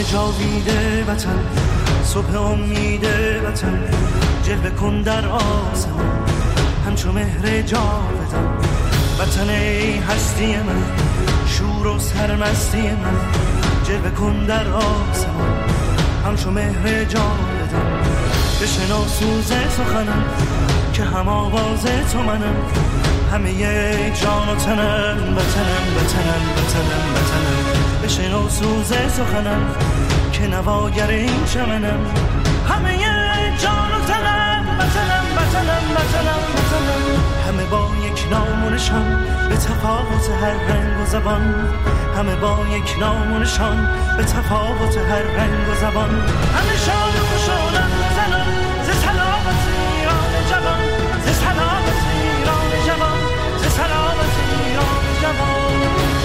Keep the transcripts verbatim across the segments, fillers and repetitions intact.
شام جاویده وطن، صبح امید وطن، جلوه کن در آسمان همچو مهر جاودان. وطن ای هستی من، شور و سرمستی من، جلوه کن در آسمان همچو مهر جاودان. بشنو سوز سخنم که هم آواز تو منم، همه جان و تنم وطنم وطنم وطنم وطنم. بشنو سوز سخنم که نواگر این چمنم، همه جان و تنم وطنم وطنم وطنم وطنم. همه با یک نام و نشان به تفاوت هر رنگ و زبان، همه با یک نام و نشان به تفاوت هر رنگ و زبان. همه شاد و خوشحالم زنان ز سلامت ایران جوان، ز سلامت ایران جوان، ز سلامت ایران جوان.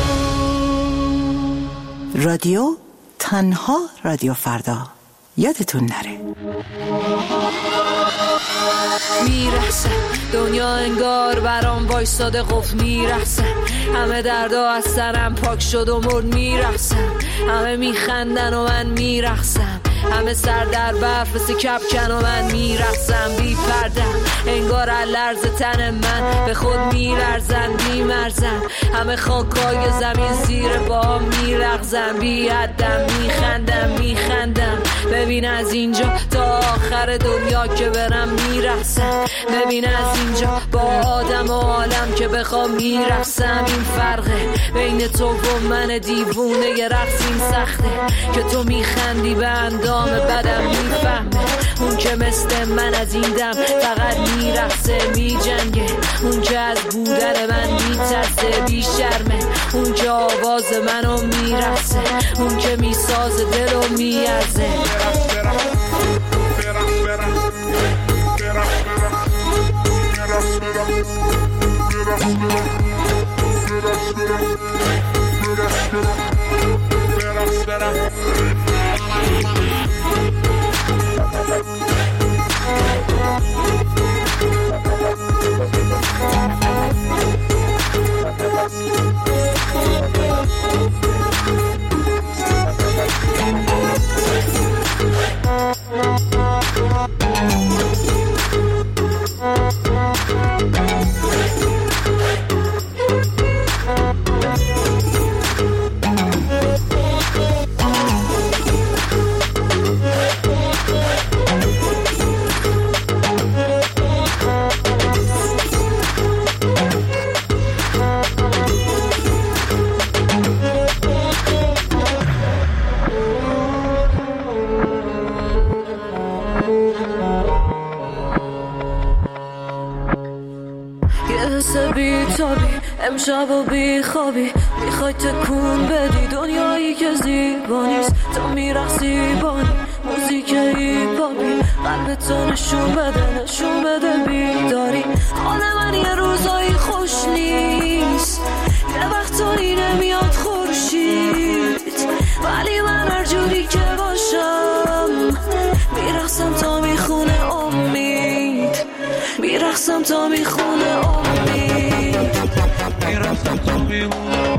رادیو تنها رادیو فردا، یادتون نره. میرسه دنیا انگار برام وایساده قفل میرسه، همه دردا از سرم پاک شد و مرد میرسم، همه میخندن و من میرقصم، همه سر در برف مثل کپکن و من میرقصم بی پرده، انگار لرز تن من به خود میلرزن بیمرزن، همه خاکای زمین زیر پا میلغزن بی حدم میخندم میخندم. ببین از اینجا تا آخر دنیا که برم میرقصم، ببین از اینجا با آدم و عالم که بخوام میرقصم. این فرقه بین تو و من دیوونه ی رقص این سخته که تو میخندی به اندام بدم میفهمه، اون که مثل من از این دم فقط میرقصه میجنگه، اون که از بودن من میترسه بی شرمه، اون که آواز منو میرقصه، اون که میساز دلو میارزه. امشب و بی خوابی میخوای تکون بدی دنیایی که زیبا نیست، تو میرقصی بانی موزیک هیپاپی، قلبتو نشون بده نشون بده بیداری. حال من یه روزایی خوش نیست، یه وقتایی نمیاد خورشید، ولی من هر جوری که باشم میرقصم تا میخونه امید، میرقصم تا میخونه امید. میرقصم تا میخونه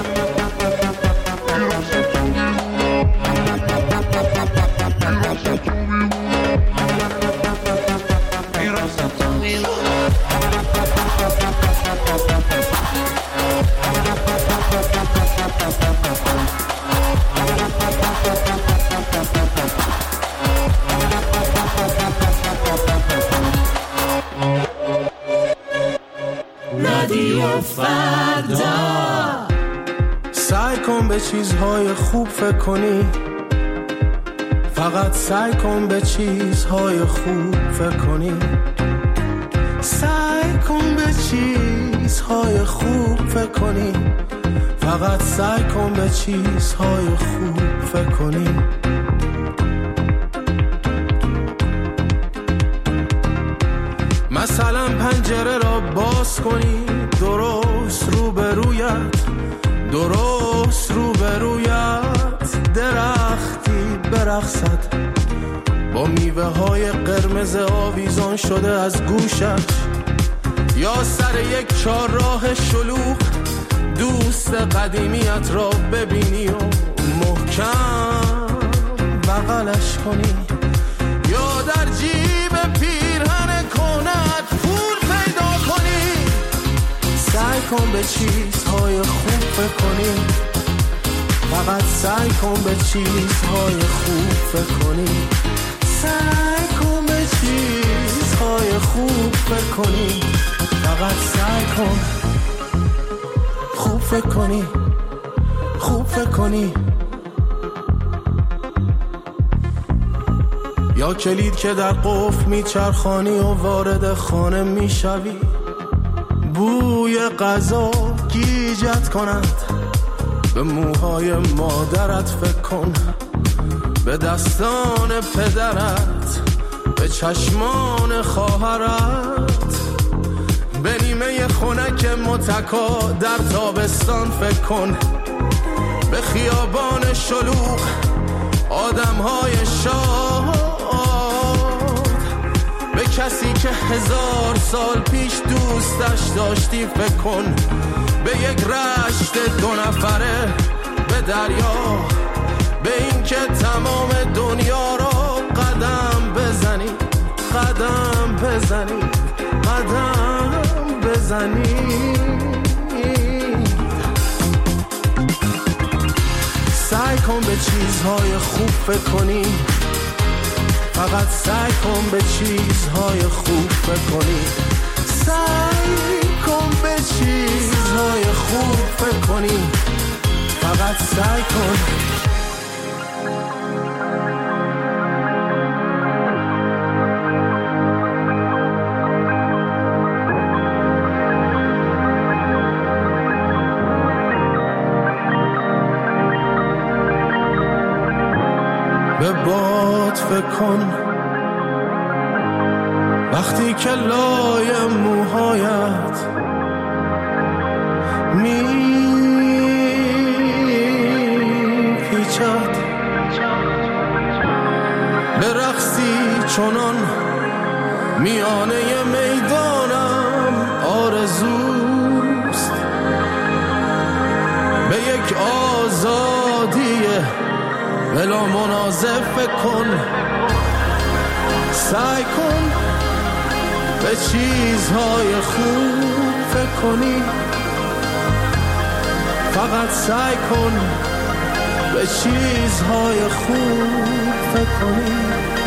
رادیو فردا. سعی کن به چیزهای خوب فکر کنی، فقط سعی کن به چیزهای خوب فکر کنی، سعی کن به چیزهای خوب فکر کنی، فقط سعی کن به چیزهای خوب فکر کنی. مثلا پنجره را باز کنی، درست روبرویت درست روبرویت درختی برقصد با میوه های قرمز آویزان شده از گوشش، یا سر یک چهارراه شلوغ دوست قدیمیت را ببینی و محکم بغلش کنی یا در جیب پیرهن کنت پول پیدا کنی. سعی کن به چیزهای خوب فکر کنی، فقط سعی کن به چیزهای خوب فکر کنی. سعی کن به چیزهای خوب فکر کنی، فقط سعی کن خوب فکر کنی، خوب فکر کنی. یا کلید که در قفل میچرخانی و وارد خانه میشوی، بوی غذا گیجت کند، به موهای مادرت فکر کن، به دستان پدرت، به چشمان خواهرت، به نیمه خنک متکا در تابستان فکر کن، به خیابان شلوغ آدمهای شاد، به کسی که هزار سال پیش دوستش داشتی فکر کن، به یک رشت دو نفره، به دریا، به این که تمام دنیا را قدم بزنی، قدم بزنی، قدم بزنی. سعی کن به چیزهای خوب فکر کنی، فقط سعی کن به چیزهای خوب فکر کنی. سعی کن به چیزهای خوب فکر کنی، فقط سعی کن. به باد فکر کن وقتی که لای موهایت می پیچد، به رقصی چنان میانه میدانم آرزوست، به یک آزادی بلا منازع فکر کن. سعی کن به چیزهای خوب فکر کنی، فقط سعی کن به چیزهای خوب فکر کنی.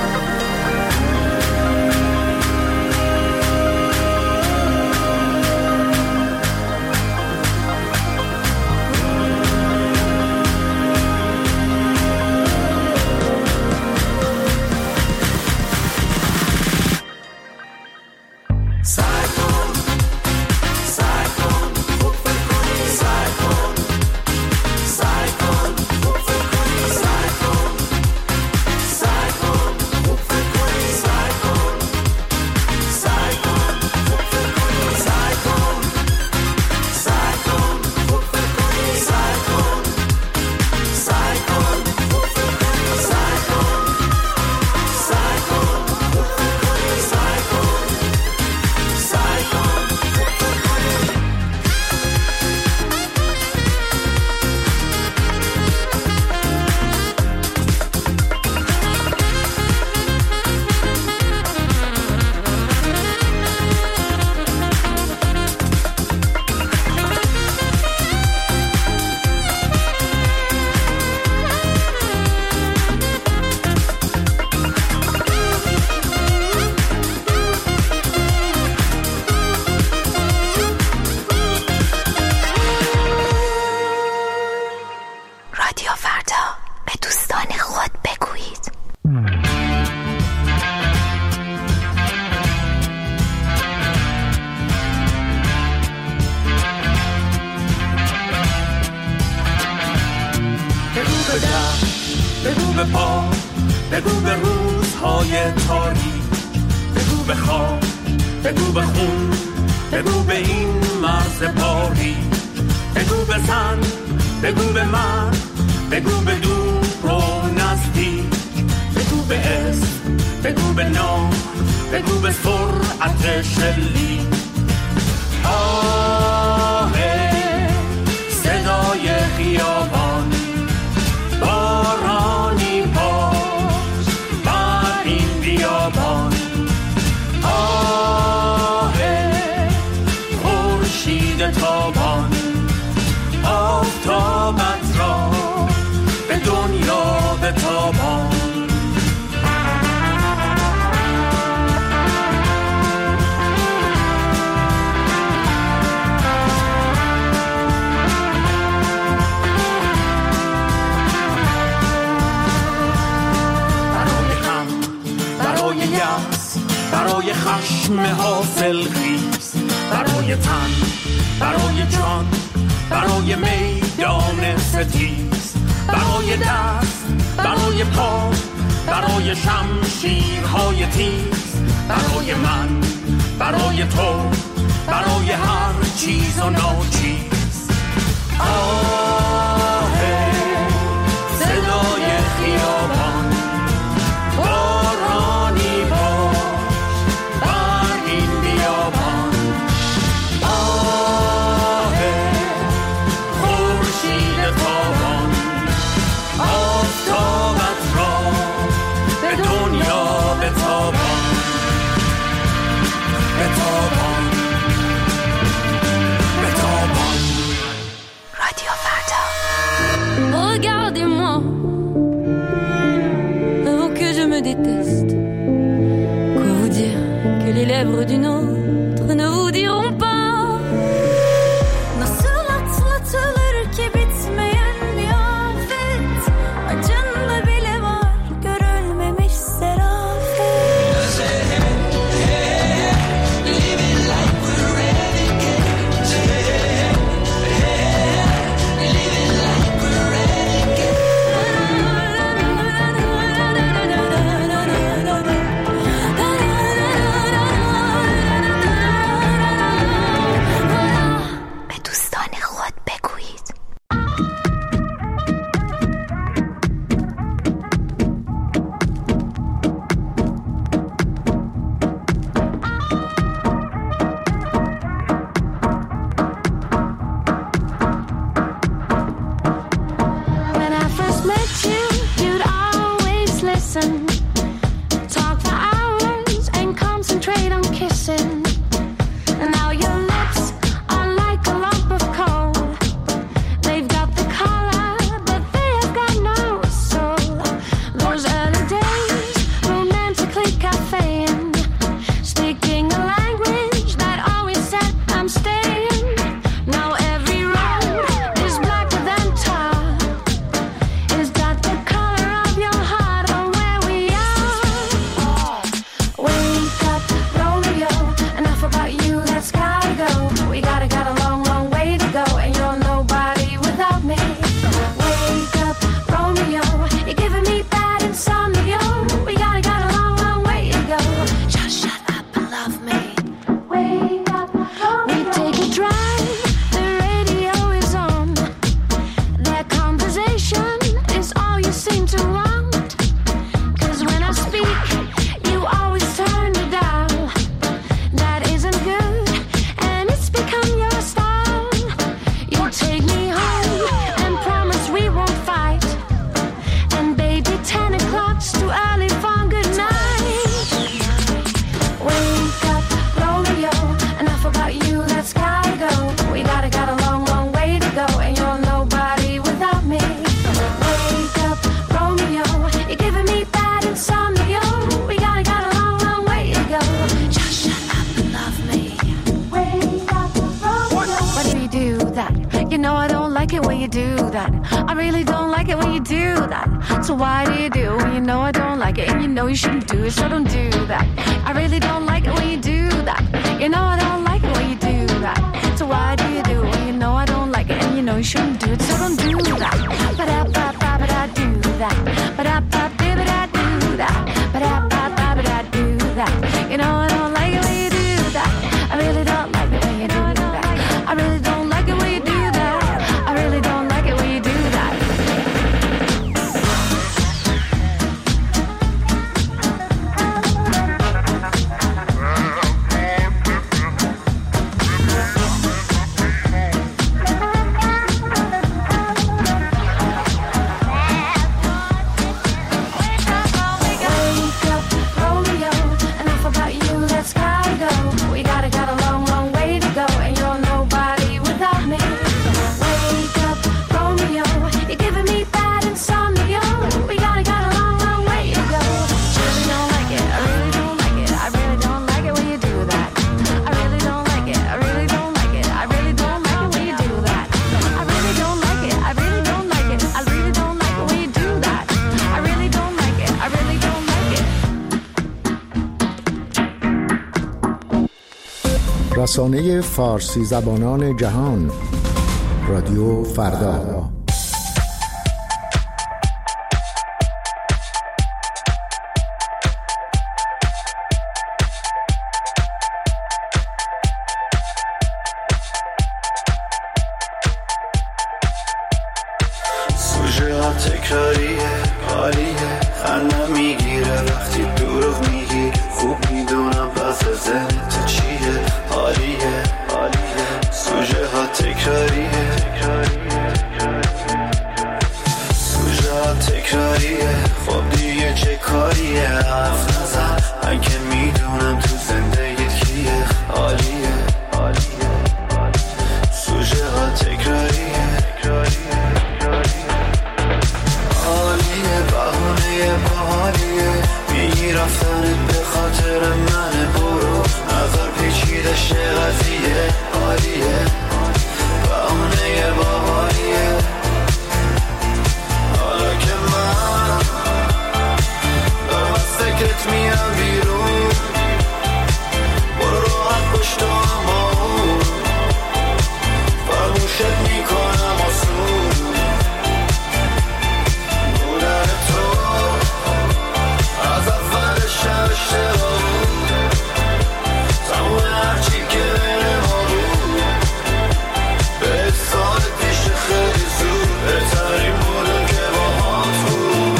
بگو به پا، بگو به روزهای تاریک، بگو به خواب، بگو به خون، بگو به این مرز پاری، بگو به زن، بگو به مرد، بگو به دور و نزدیک، بگو به اسم، بگو به نام، بگو به سرعت شلیک. آه صدای خیابان، بارانی پا برای خشم حاصل خیز، برای تن، برای جان، برای میدان ستیز، برای دست، برای پا، برای شمشیرهای تیز، برای من، برای تو، برای هر چیز و ناچیز. آه صدای خیابان، بارانی باش بر این بیابان. آه خورشید تابان، آفتابت را به دنیا بتابان، بتابان، بتابان. رادیو فردا. Regardez-moi, avant que je me déteste. Quoi vous dire que les lèvres d'une autre ne vous diront pas? Nasıl atlatılır ki bitmeyen bir afet? Acında bile var görülmemiş serafet. Living like we're renegades. Living like we're renegades. به دوستان خود بگویید. When I first met you, you'd always listen, talk for hours and concentrate on kissing. And now your lips are like a lump of coal. They've got the color, but they have got no soul. Those early days, romantically caffeine, speaking a language that always said I'm staying. Now every road is blacker than tar. Is that the color of your heart or where we are? Wake up, Romeo, enough about you, let's gotta go. We gotta got a long, long way to go, and you're nobody without me. Wake up, Romeo, you're giving me bad insomnia. We gotta got a long, long way to go. Just shut up and love me. Wake up, Romeo. We take a drive, the radio is on. Their conversation is all you seem to want. 'Cause when I speak, you always turn the dial. That isn't good, and it's become your style. You take me home and promise we won't fight. And baby, ten o'clock's too early for good night. Wake up, Romeo, enough about you, let's gotta go. We gotta got a long, long way to go, and you're nobody without me. Wake up, Romeo, you're giving me bad insomnia. We gotta got a long, long way to go. Just shut up and love me. Wake up, Romeo. Why do you do that? You know I don't like it when you do that. I really don't like it when you do that. So why do you do when you know I don't like it, and you know you shouldn't do it, so don't do that. I really don't like it when you do that. You know I don't like it when you do that. So why do you do it when you know I don't like it, and you know you shouldn't do it, so don't do that. Ba-da-ba-ba-ba-da do that. Ba-da-ba-ba-ba-da do that. Ba-da-ba-ba-ba-da do that. You know I don't like it when you do that. I really don't like it when you do that. I really don't like it when you do that. I really don't like it when you do that. رسانه فارسی زبانان جهان، رادیو فردا. سوژه ها تکراریه، حالیه، خندم میگیره وقتی دروغ میگی. خوب میدونم پس ذهنت چیه، حالیه، حالیه. سوژه ها تکراریه، سوژه ها تکراریه. خب دیگه چه کاریه، حرف نزن، من که میدونم تو زندگیت کیه، حالیه، حالیه. سوژه ها تکراریه، حالیه، بهونه باحالیه. میگی رفتنت به خاطر منه، برو نظر پیچیده شه قضیه، حالیه، بهونه باحالیه. حالا که من دارم از فکرت میام بیرون، برو راحت پشت هم با اون، فراموشت میکنم آسون. بودن تو از اولش هم اشتباه بود، تموم هرچی که بین ما بود. به سال پیش خیلی زود بهترین بودم که با هات بود.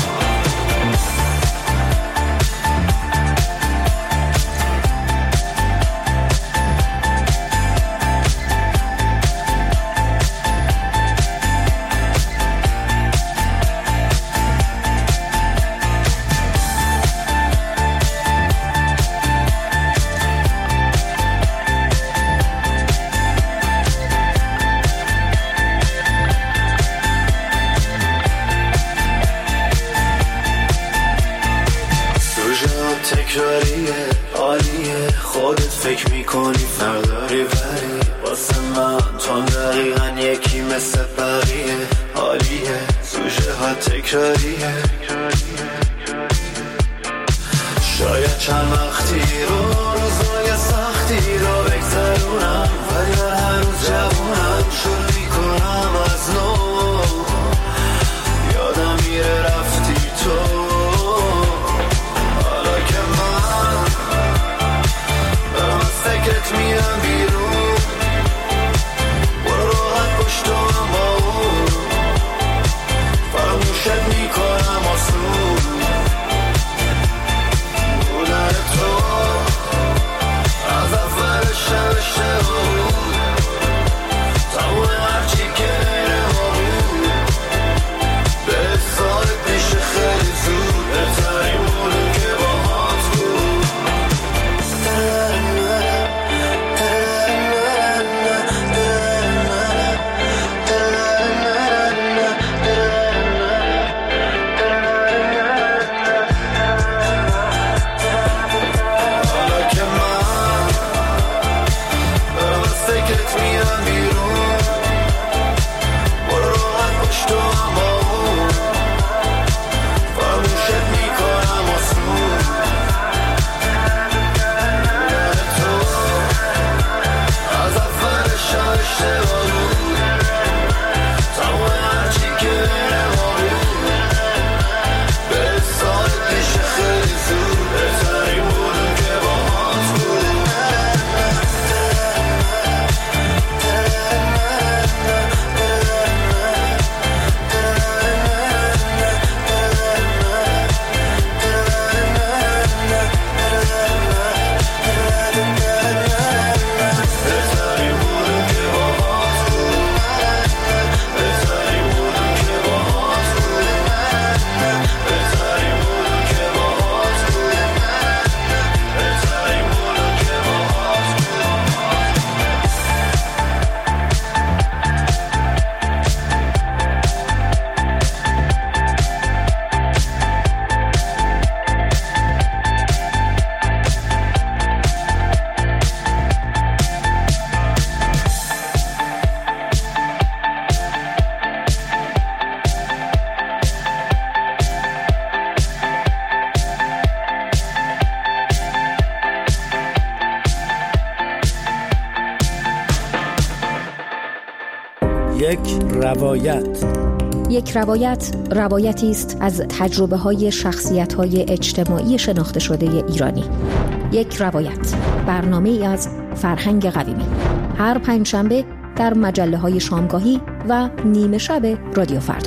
تکراریه، عالیه، خودت فکر میکنی فرداری ولی واسه من تو دقیقا یکی مثل بقیه، عالیه. سوژه ها تکراریه، شاید چند وقتی رو روزای سختی رو بگذرونم، ولی من هنوز جوونم، شروع میکنم از نو. یادم میره رفتی تو، فکرت میام بیرون، برو راحت پشت هم با اون، فراموشت میکنم یک روایت. یک روایت روایتی است از تجربه های شخصیت های اجتماعی شناخته شده ایرانی. یک روایت، برنامه ای از فرهنگ قویمی، هر پنجشنبه در مجله های شامگاهی و نیمه شب رادیو فردا.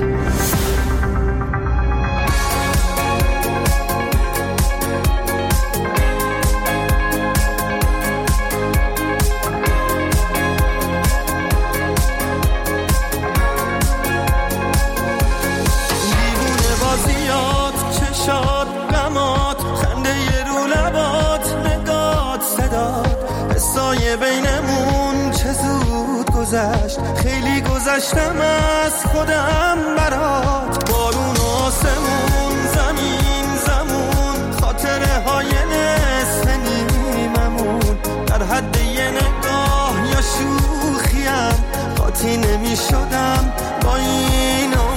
خیلی گذشتم از خودم برات، بارون آسمون زمین زمون، خاطره های نصف نیممون، در حد یه نگاه یا شوخیم قاطی نمی شدم با اینو.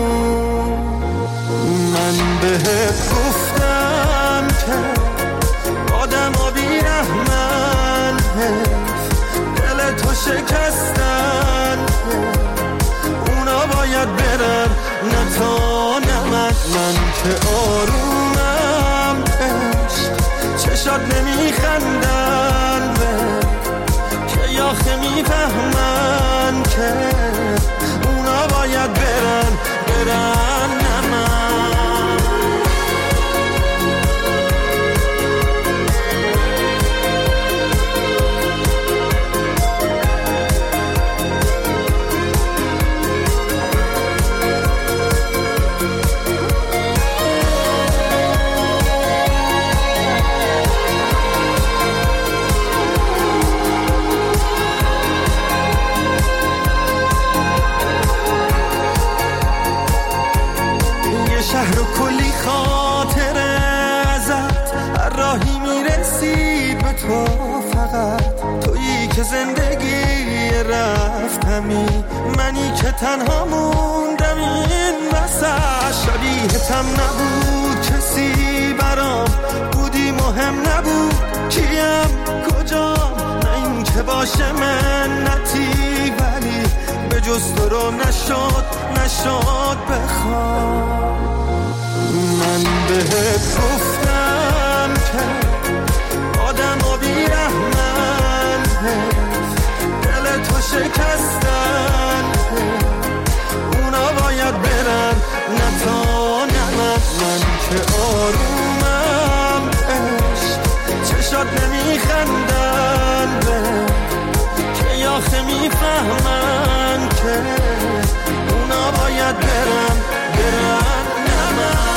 من بهت گفتم که آدم ها بی رحمن، دل تو شکستن، اونا باید برن نه تا نه من. من که آرومم عشق، چشات نمیخندن به که یاخه میفهمن که اونا باید برن برن نه من. شهر و کلی خاطره ازت، هر راهی میرسید به تو، فقط تویی که زندگی رفتمی، منی که تنها موندم این وسط. شبیهتم نبود کسی برام، بودی مهم نبود کیم کجام، نه این که باشه منتی، ولی به جز تو رو نشد نشد بخوام. من بهت گفتم که آدم ها بی رحمن، دل تو شکستن، اونا باید برن نه تا نه من. من که آرومم عشق، چشات نمیخندن به که یاخه میفهمن که اونا باید برن برن نه من.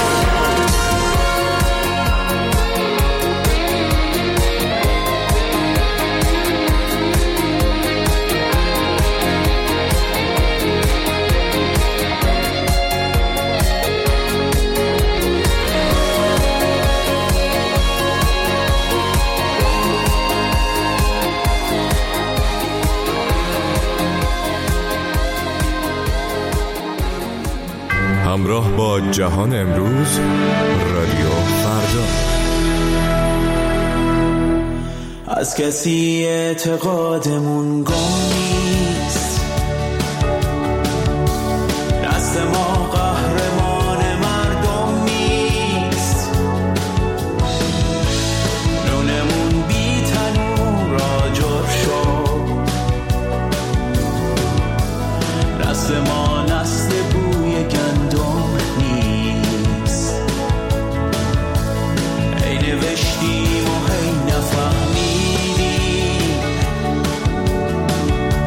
همراه با جهان امروز، رادیو فردا. از کسی اعتقادمون گم نیست، دست ما قهرمان مردم نیست، نونمون بی تنور آجر شد، دست ما نسل بوی گندم نیست، ای نوشتیم و هی نفهمیدیم،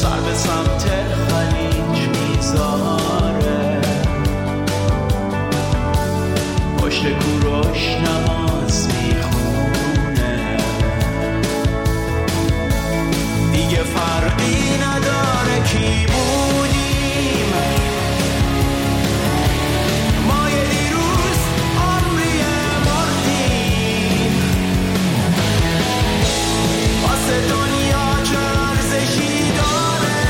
سر به سمت خلیج میذاره، پشت کوروش نماز میخونه، دیگه فرقی نداره کی بودیم، ما یه دیروز عمری مردیم، واسه دنیا چه ارزشی داره،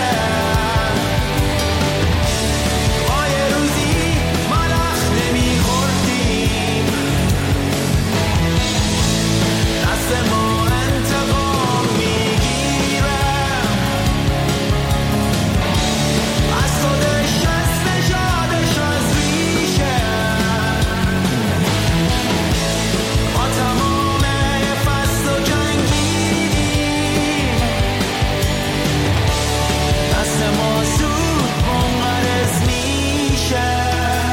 ما یه روزی ملخ نمیخوردیم، دست ما انتقام میگیره از خودش، از نژادش، از ریشه، ما تمام فصل و جنگیدیم، دست ما زود منقرض میشه.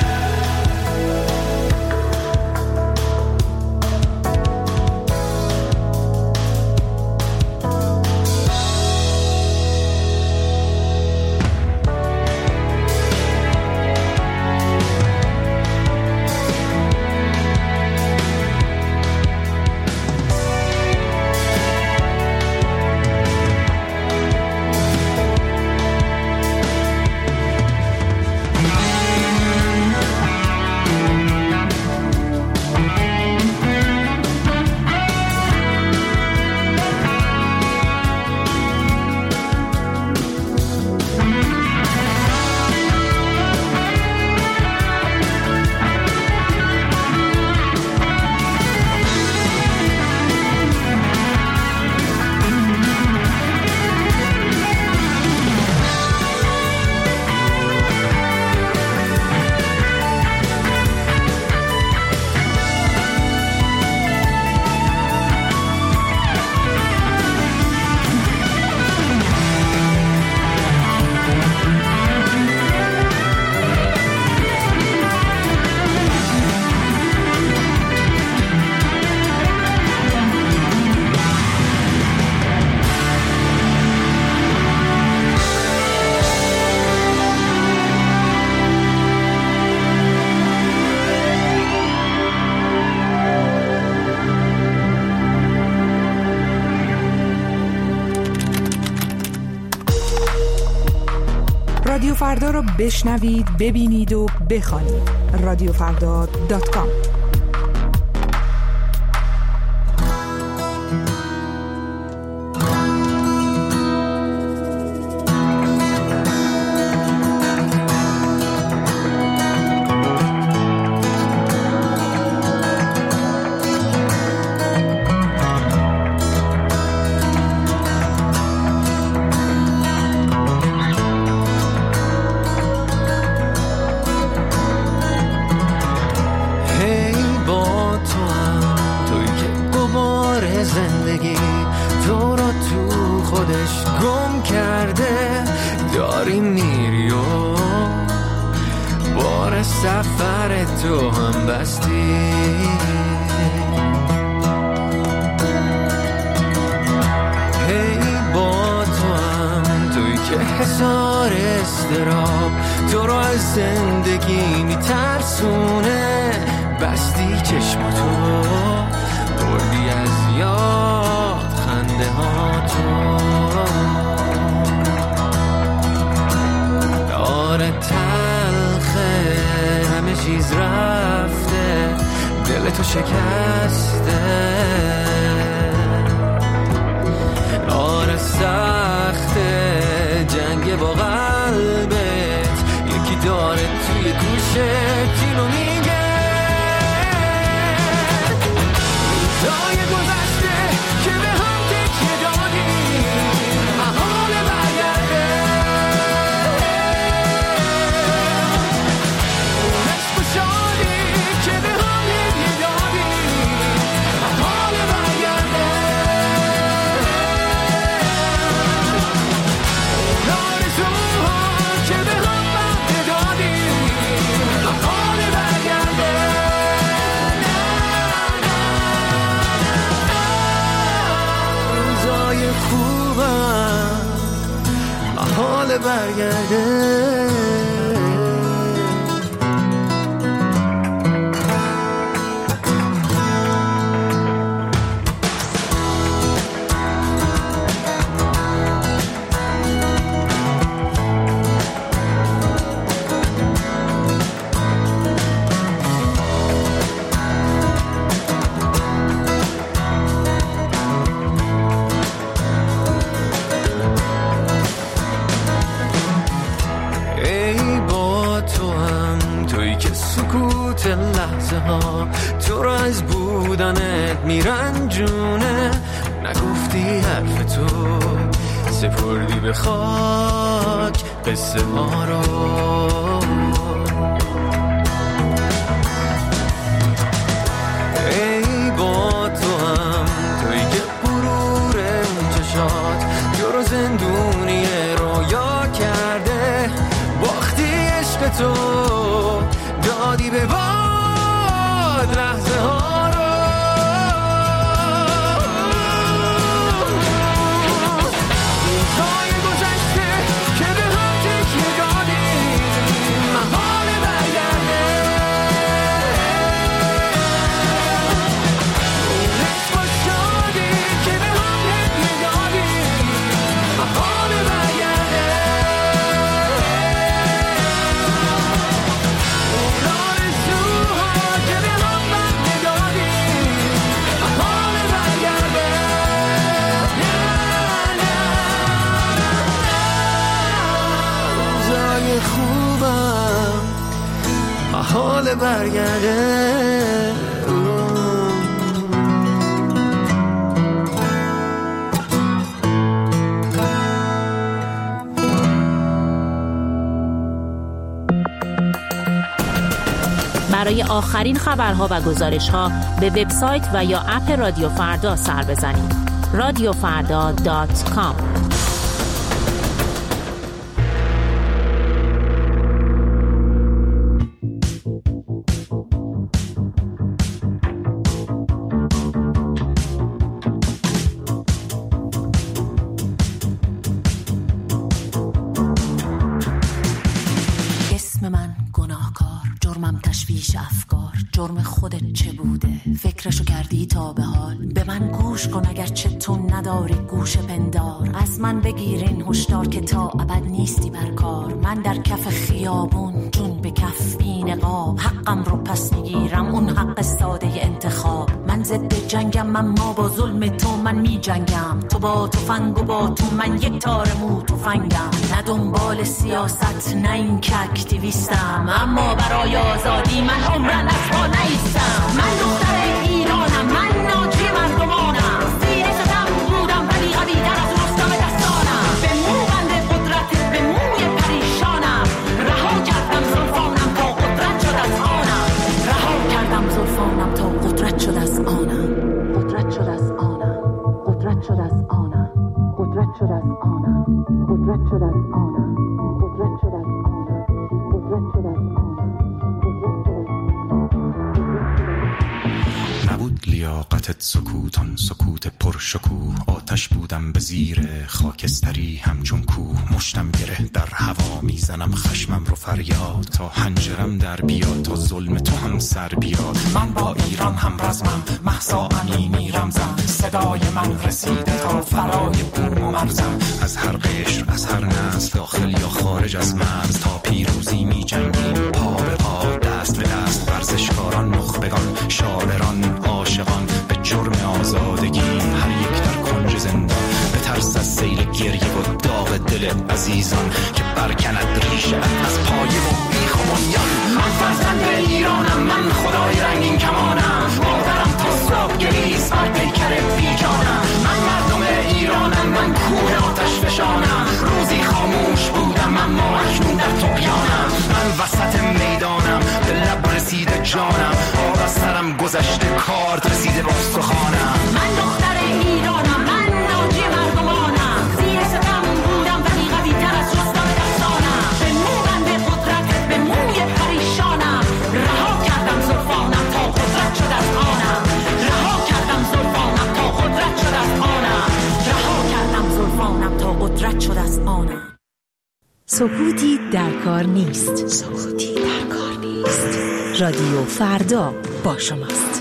رادیو فردا رو بشنوید، ببینید و بخوانید. رادیو فردا دات کام. سفر تو هم بستی، هی با تو هم توی که حسار استراب تو رو از زندگی میترسونه، بستی چشماتو بردی از یاد خنده ها تو، داره تلخه همه چیز رفته، دل تو شکسته، آره سخته جنگ با قلبت، یکی داره توی گوشت اینو میگه، روزای گذشته که به هم تکیه دادیم محال برگرده، عشق و شادی که به هم هدیه دادیم محال برگرده، آرزوها که به هم وعده دادیم محال برگرده. حال برگرده. لحظه ها تو را از بودنت میرنجونه، نگفتی حرف تو سپردی به خاک قصه ها رو. ای با تو هم توی که غرور اون چشات تو رو زندونی رویا کرده، باختی عشق تو دادی به باد لحظه ها رو. روزهای گذشته که به هم تکیه دادیم محال برگرده. اون عشق و شادی که به هم هدیه دادیم محال برگرده. خوبم حال برگرده. برای آخرین خبرها و گزارش‌ها به وبسایت و یا اپ رادیو فردا سر بزنید. رادیو فردا دات کام. جرم خودت چه بوده؟ فکرشو کردی تا به حال؟ به من گوش کن اگر چه تو نداری گوش پندار. از من بگیرین هشدار که تا ابد نیستی بر کار. من در کف خیابون جون به کف بی نقاب، حقم رو پس میگیرم اون حق ساده انتخاب. من ضد جنگم اما با ظلم تو من می جنگم. تو با تفنگ و با تو من یک تار مو تفنگم. نه دنبال سیاست نه این که اکتیویستم، اما برای آزادی من عمرن از پا نیستم. من دختر ایرانم، من ناجی مردمانم. زیر ستم بودم ولی قوی‌تر از رستم دستانم. به مو بند قدرت به موی پریشانم. رها کردم زلفانم تا قدرت شد از آنم. رها کردم زلفانم تا قدرت شد از آنم. قدرت شد از آنم. قدرت شد از آنم. قدرت شد از آنم. قدرت شد از آنم. قدرت شد از آنم. قدرت شد از آنم. نبود لیاقتت سکوتان سکوت پرشکوه، آتش بودم به زیر خاکستری همچون کوه. مشتم گره در هوا میزنم خشمم رو فریاد، تا حنجرم در بیاد تا ظلم تو هم سر بیاد. من با ایران هم رزمم، مهسا امینی رمزم. صدای من رسیده تا فرای بوم و مرزم. از هر قشر از هر نسل داخل یا خارج از مرز، تا پیروزی می جنگیم پا به پا دست به دست. ورزشکاران نخبگان شاعران عاشقان به جرم آزادگی، هر یک در کنج زندان به ترس از سیل گریه و داغ دل عزیزان که برکند ریشه از پایه و بیخ و بنیان. من فرزند ایرانم، من خدای رنگین کمانم. مادرم تا صبح گریز بر پیکر بیجانم. من مردم ایرانم، من کوه آتش فشانم. روزی خاموش بودم اما اکنون در طغیانم. من وسط میدانم به لب رسیده جانم. آب از سرم گذشته کارد رسیده به استخوانم. من دختر ایرانم، من ناجی مردمانم. زیر ستم بودم ولی قوی‌تر از رستم دستانم. به مو بند قدرت به موی پریشانم. رها کردم زلفانم تا قدرت شد از آنم. رها کردم زلفانم تا قدرت شد از آنم. رها کردم زلفانم تا قدرت شد از آنم. سکوتی در کار نیست. سکوتی در کار نیست. رادیو فردا با شماست.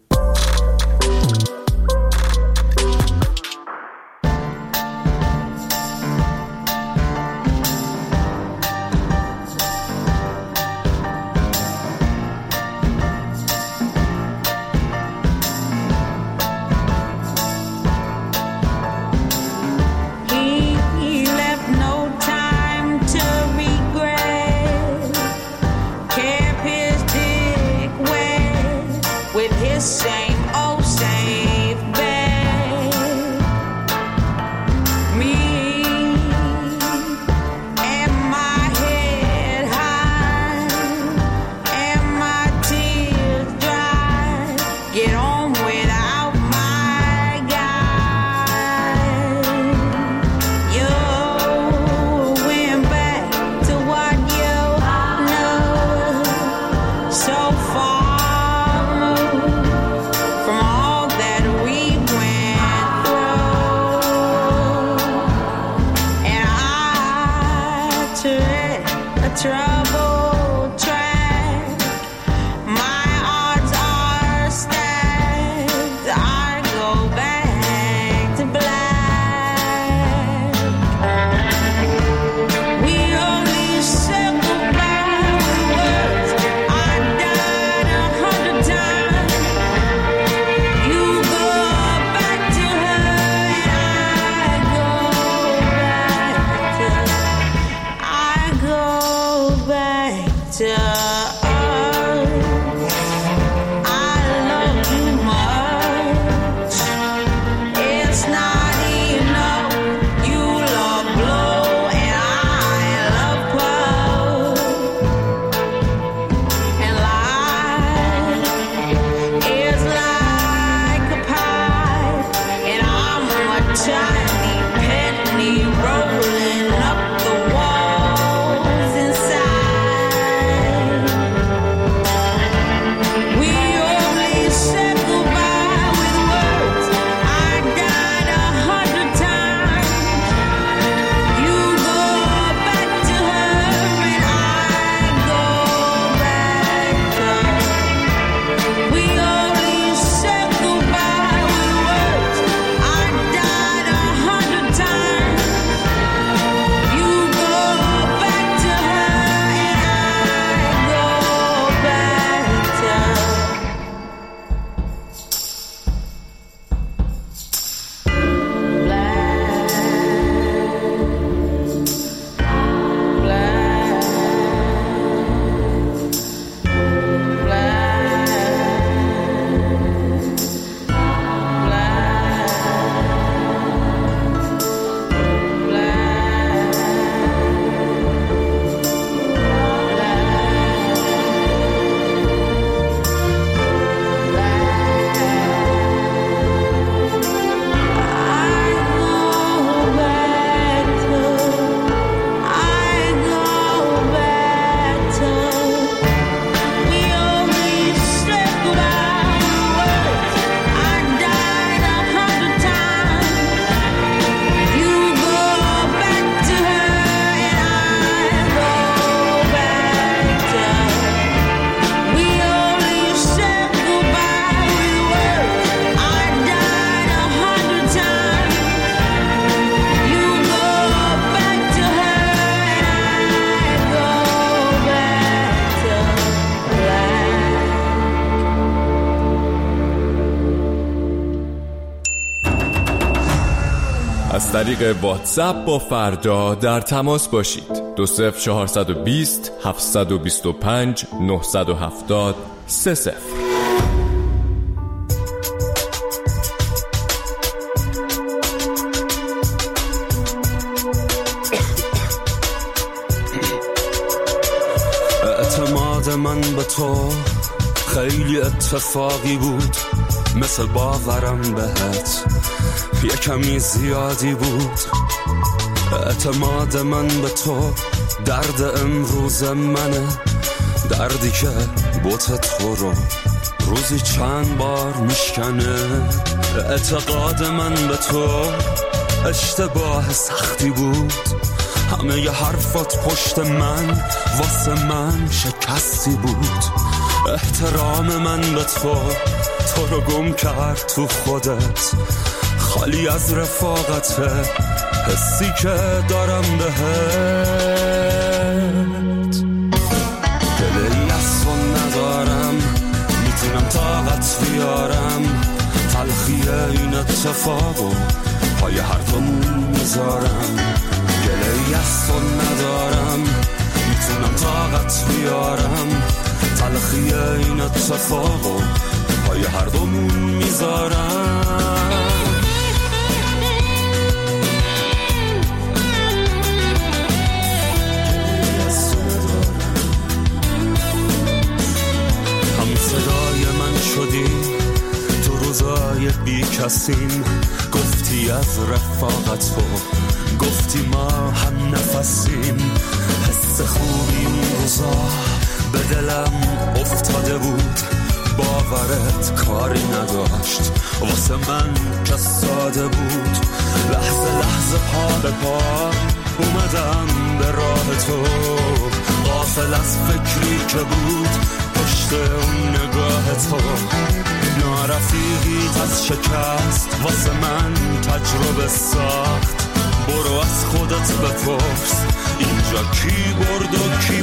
از طریق واتساپ با فردا در تماس باشید. دو صفر چهارصد و بیست هفتصد و بیست و پنج نهصد و هفتاد سه صفر. اعتماد من به تو خیلی اتفاقی بود، مثل باورم بهت یه کمی زیادی بود. اعتماد من به تو درد امروز منه، دردی که بوت تو رو روزی چند بار میشکنه. اعتقاد من به تو اشتباه سختی بود، همه ی حرفات پشت من واسه من شکستی بود. احترام من به تو تو رو گم کرد تو خودت، خالی از رفاقته حسی که دارم بهت. دلی از تو ندارم میتونم طاقت بیارم، تلخی این اتفاقو پای هر دومون میذارم. گله‌ای از تو ندارم میتونم طاقت بیارم، تلخی این اتفاقو پای هر دومون میذارم. هم صدای من شدی تو روزای بی کسیم، گفتی از رفاقت تو گفتی ما هم نفسیم. حس خوبی اون روزا به دلم افتاده بود، باورت کاری نداشت واسه من که ساده بود. لحظه لحظه پا به پا اومدم به راه تو، غافل از فکری که بود پشت اون نگاه تو. نارفیقیت از شکست واسه من تجربه ساخت، برو از خودت بپرس اینجا کی برد و کی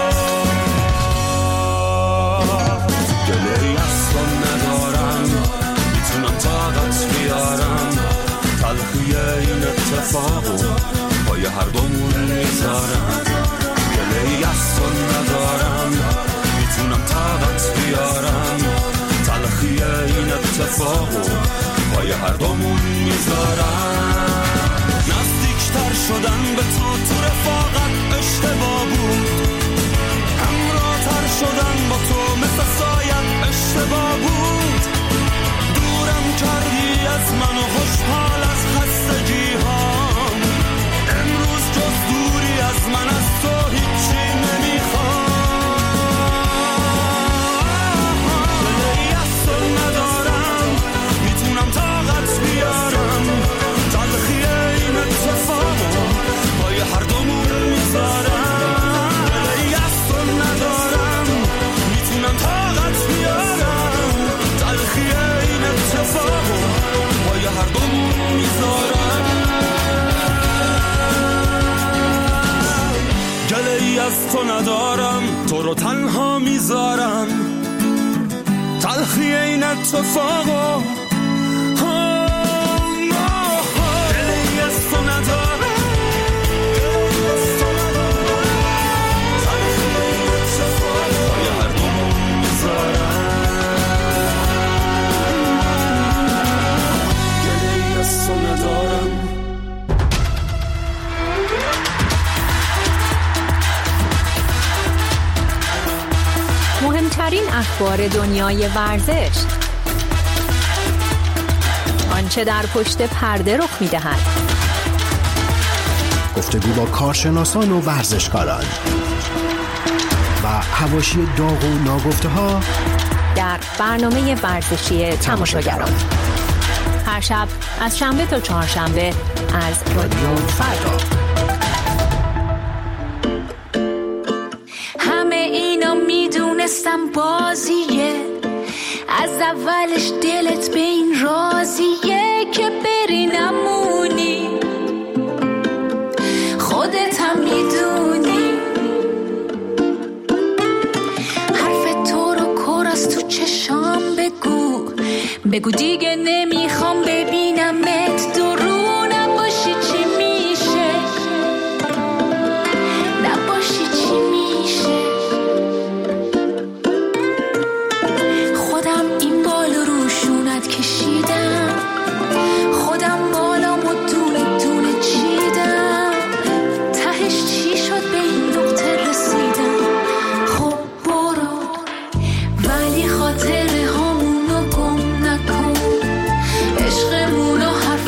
باخت. گله‌ای از تو ندارم میتونم طاقت بیارم، تلخی این اتفاقو پای هر دومون میذارم. گله‌ای از تو ندارم میتونم طاقت بیارم، تلخی این اتفاقو پای هر دومون میذارم. نزدیکتر شدن به تو تو رفاقت اشتباه بود، همراه‌تر شدن با تو مثل سایت اشتباه بود. دورم کردی از من و خوشحال از خستگی هام، امروز جز دوری از من از تو هیچی نمیخوام. دلی از تو ندارم میتونم طاقت بیارم، تلخی این اتفاقو پای هر دومون میذارم. دلی از تو ندارم میتونم طاقت بیارم، تلخی این اتفاقو پای هر دومون میذارم. گله‌ای از تو ندارم تو رو تنها میذارم، تلخی این اتفاقو گله‌ای از تو ندارم، تلخی این اتفاقو پای هر دومون میذارم. گله‌ای از تو ندارم. مهمترین اخبار دنیای ورزش، آنچه در پشت پرده رخ می‌دهد، گفتگو با کارشناسان و ورزشکاران و حواشی داغ و ناگفته‌ها در برنامه ورزشی تماشاگران، هر شب از شنبه تا چهارشنبه از رادیو فردا. همه اینا میدونستم بازیه، از اولش دلت به این راضیه که بری نمونی، خودت هم میدونی حرف تو رو کر از تو چشام بگو، بگو دیگه نمیخوام ببینمت درو، نباشی چی میشه، نباشی چی میشه. خودم این بال روشونت کشیدم، خودم بالامو دونه دونه چیدم، تهش چی شد به این نقطه رسیدم. خب برو ولی خاطره هامونو گم نکن، عشقمونو حرف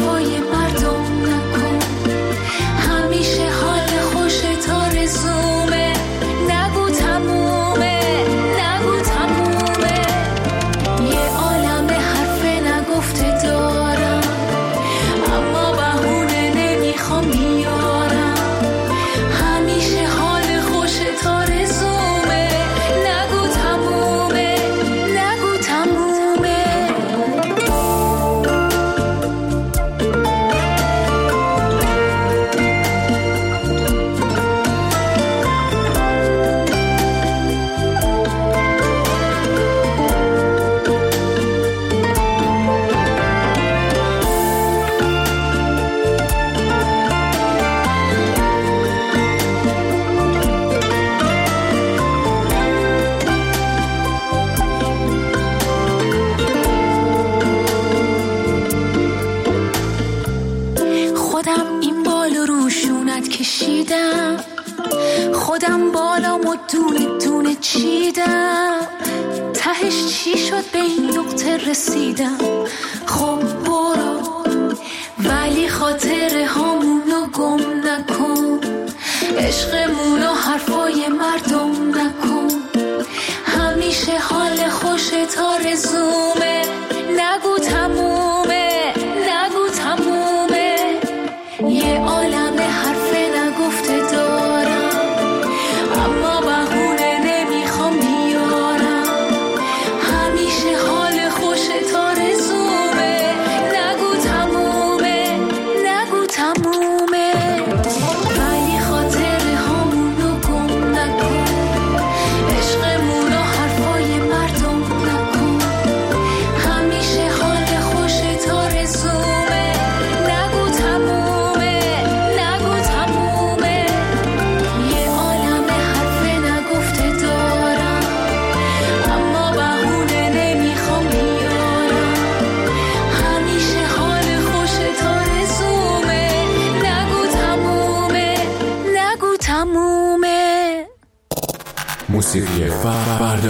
کشیدم، خودم بالام و دونه دونه چیدم، تهش چی شد به این نقطه رسیدم. خب برو ولی خاطر هامونو گم نکن، عشقمونو حرفای مردم نکن، همیشه حال خوشت آرزومه، نگو تمومه نگو تمومه، یه عالم حرف نگفته دارم اما بهونه نمیخوام بیارم، همیشه حال خوشت آرزومه، نگو تمومه نگو تمومه، ولی خاطر هامونو گم نکن، عشقمونو حرفای مردم نکن، همیشه حال خوشت آرزومه، نگو تمومه نگو تمومه، یه عالم حرف نگفته دارم اما بهونه نمیخوام بیارم، همیشه حال خوشت آرزومه، نگو تمومه نگو تمومه. موسیقی فردا.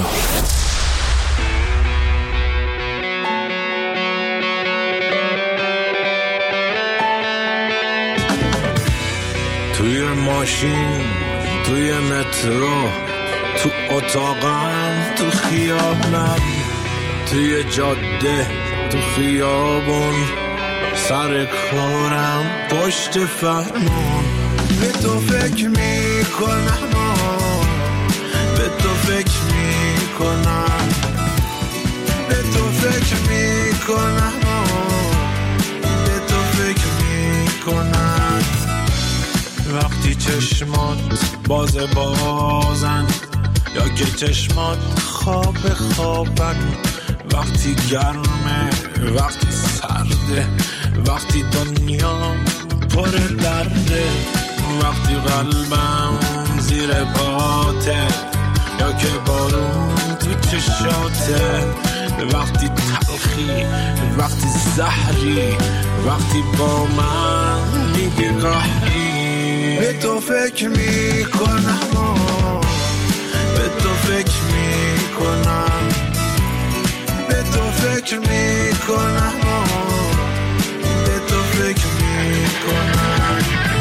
توی ماشین، توی مترو، تو اتاقم، تو خیابونم، توی جاده، تو خیابون، سر کارم، پشت فرمون، به تو فکر میکنم، به تو فکر میکنم، به تو فکر میکنم، به تو فکر میکنم. وقتی چشمات باز بازن یا که چشمات خواب خوابن، وقتی گرمه وقتی سرده، وقتی دنیا پر درده، وقتی قلبم زیر پاته یا که بارون تو چشاته، وقتی تلخی وقتی زهری، وقتی با من میگه قهری، به تو فکر میکنم، به تو فکر میکنم، به تو فکر میکنم، به تو فکر میکنم.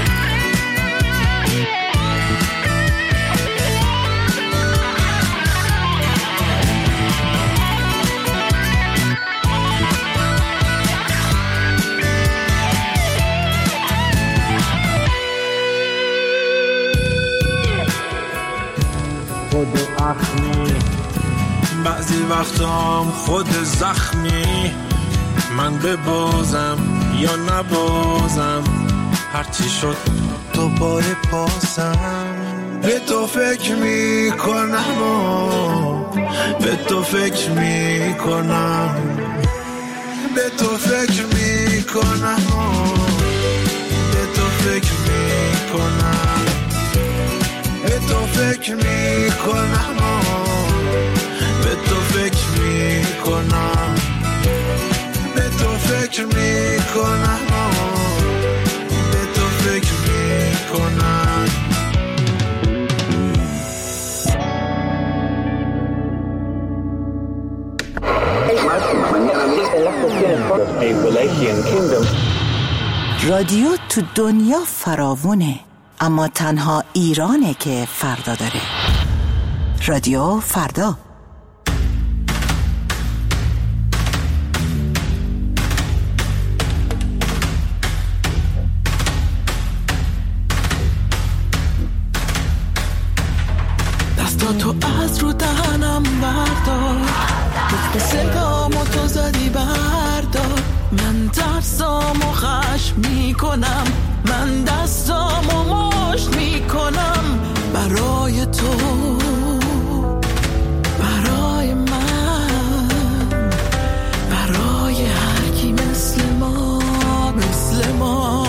خود اخمی بعضی وقتام خود زخمی، من ببازم یا نبازم، هرچی شد دوباره پاسم، به تو فکر میکنم، به تو فکر میکنم، به تو فکر میکنم، به تو فکر میکنم، به تو فکر میکنم، به تو فکر میکنم، به تو فکر میکنم، به تو فکر میکنم. رادیو تو دنیا فراوونه، اما تنها ایرانه که فردا داره. رادیو فردا. دستاتو از رو دهنم بردار، گفت صدامو تو زدی بردار، من ترسامو خشم میکنم، من دستامو مشت میکنم، برای تو برای من، برای هر کی مثل ما مثل ما.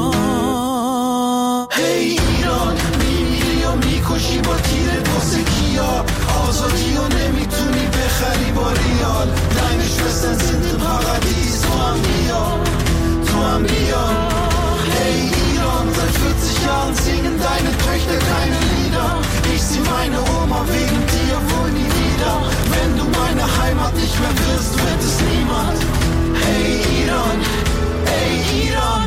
هی ایران میمیری و میکشی با تیر واسه کیا، آزادی و نمیتونی بخری با ریال، لنگش بسن زنده پارادیس، تو هم بیا تو هم بیا. Hey Iran, seit vierzig Jahren singen hat nicht mehr wirst, wird es niemand. Hey Iran, hey Iran,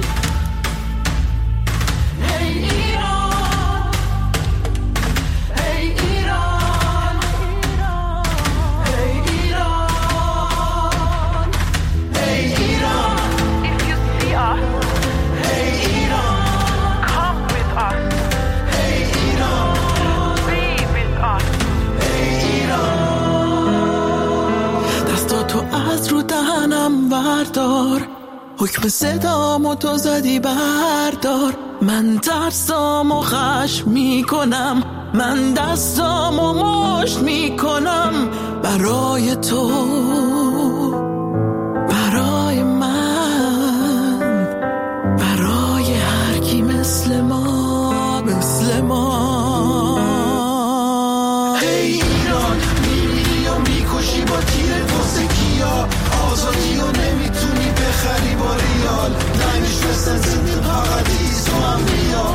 hey Iran, hey Iran, hey Iran, hey Iran. If you see us, hey Iran, come with us. Hey Iran, be with us. Hey Iran. دستاتو از رو دهنم بردار، حکم صدامو تو زدی بردار. من ترسامو خشم میکنم، من دستامو مشت میکنم برای تو، برای من، برای هر کی مثل ما، مثل ما. هی ایران، میمیری و میکشی با تیر واسه کیا، آزادی و نمیتونی بخری با ریال. نمیشوستن زنده پاقدیس و هم بیا